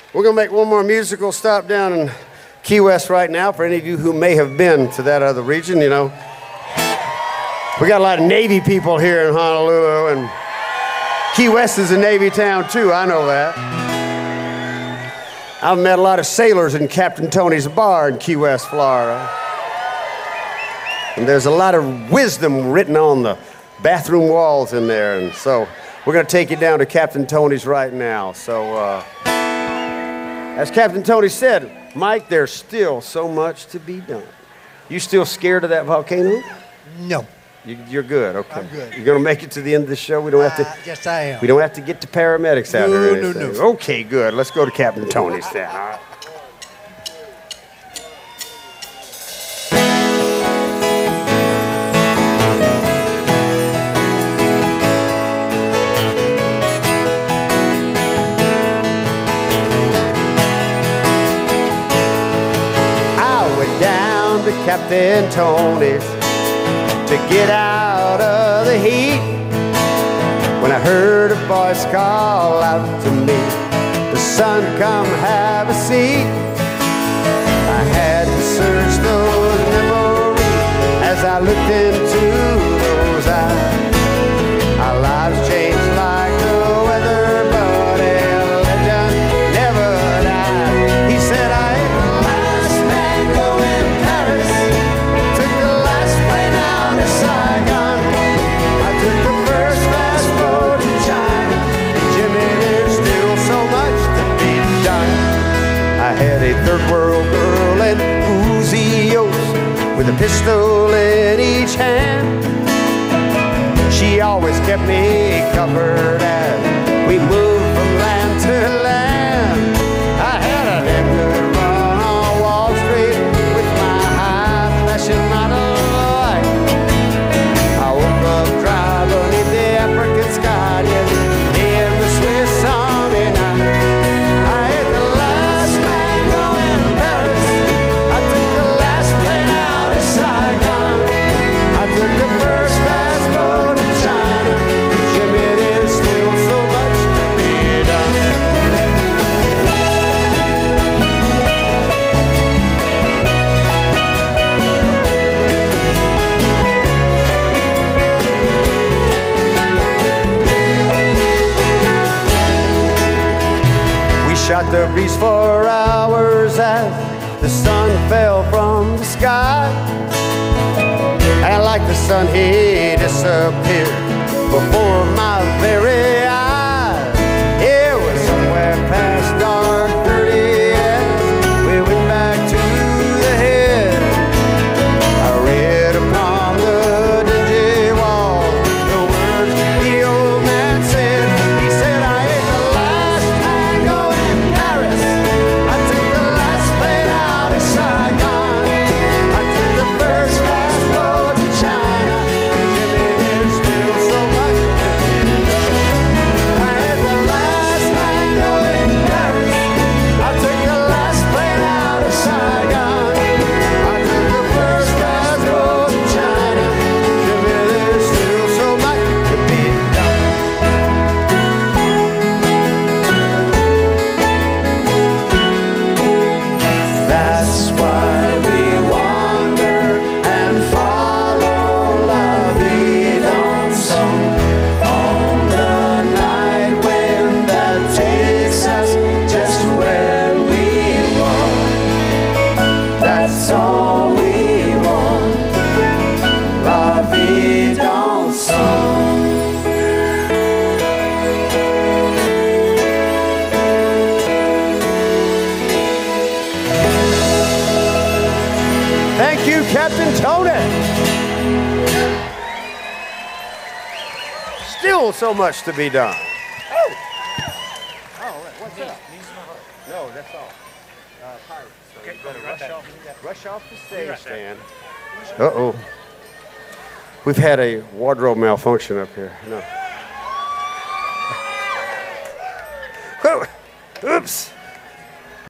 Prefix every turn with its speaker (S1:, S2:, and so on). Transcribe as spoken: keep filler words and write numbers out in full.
S1: We're going to make one more musical stop down in Key West right now for any of you who may have been to that other region, you know. We got a lot of Navy people here in Honolulu, and Key West is a Navy town too, I know that. I've met a lot of sailors in Captain Tony's bar in Key West, Florida. And there's a lot of wisdom written on the bathroom walls in there, and so we're going to take you down to Captain Tony's right now. So, uh, as Captain Tony said, Mike, there's still so much to be done. You still scared of that volcano?
S2: No.
S1: You, you're good, okay.
S2: I'm good.
S1: You're going to make it to the end of the show? We don't have to.
S2: Uh, yes, I am.
S1: We don't have to get to paramedics out
S2: no,
S1: here or
S2: no,
S1: anything.
S2: no.
S1: Okay, good. Let's go to Captain Tony's then. All right. Captain Tony's to get out of the heat. When I heard a voice call out to me, the son, come have a seat. I had to search those memories as I looked into those eyes. Our lives changed like the weather, but a legend never died. He said, I ain't the last man going Paris. Took the last plane out of Saigon. I took the first fast boat to China. And Jimmy, there's still so much to be done. I had a third world girl and Uzi-Os with a pistol in each hand. She always kept me covered as we moved from land to land. I had a damn good run on Wall Street with my high flashing model light. I woke up dry beneath the African sky, yeah, in the Swiss Army night. I ate the last man going to Paris. I took the last plane out of Saigon. I took the first fast boat to China. Jimmy, there's still so much to be done. We shot the breeze for hours as the sun fell from the sky. And like the sun, he disappeared before my very eyes. It was somewhere past dark thirty as we went back to the head. I read upon the dingy wall the words the old man said. He said, I ain't the last man going to Paris. I took the last plane out of Saigon. I took the first fast boat to China. Jimmy, there's still so much to be done. I had the last man going to Paris. I took the last plane out of Saigon. I took the first fast boat to China. Jimmy, there's still so much to be done. That's why we wander and follow La Vie dans Son on the night wind that takes us just where we want. That's all we want. La Vie dans Son. Thank you, Captain Tony. Still so much to be done. Oh, oh, what's up? No, that's all. Uh, pirates. So okay, you better rush off, rush off the stage, Stan. Uh-oh. We've had a wardrobe malfunction up here. No. Oops.